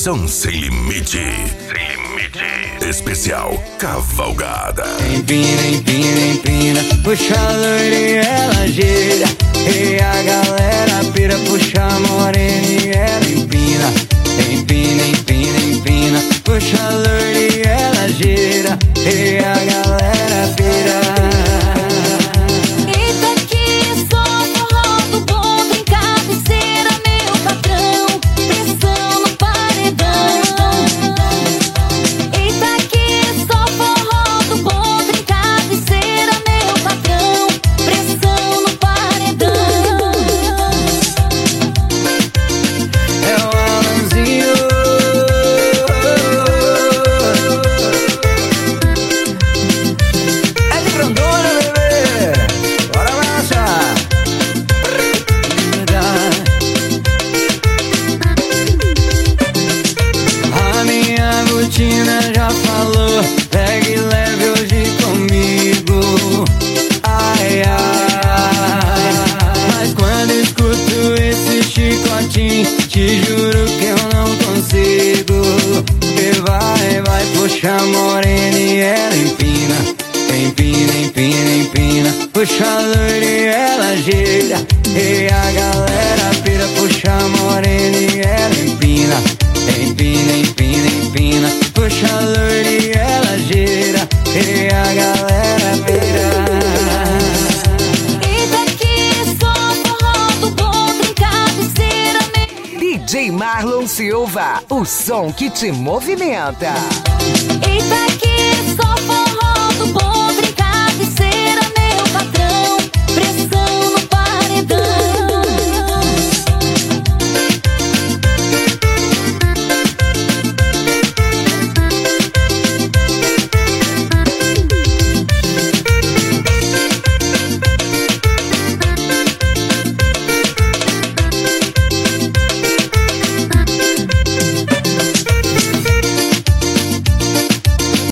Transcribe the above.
Diversão sem limite. Sem limite. Especial Cavalgada. Empina, empina, empina, puxa a loira e ela gira. E a galera pira, puxa a morena e ela empina. Empina, empina, empina, puxa a loira e ela gira. E a galera pira. Já falou, pegue leve hoje comigo. Ai, ai. Mas quando escuto esse chicotinho, te juro que eu não consigo. E vai, puxa a morena e ela empina. Empina, empina, empina, puxa a loira e ela gira. E a galera pira, puxa a morena e ela empina. Empina, empina, empina, puxa a loira e ela gira. E a galera pira. E daqui só forró do bom, trincado e cera. DJ Marlon Silva, o som que te movimenta. E daqui só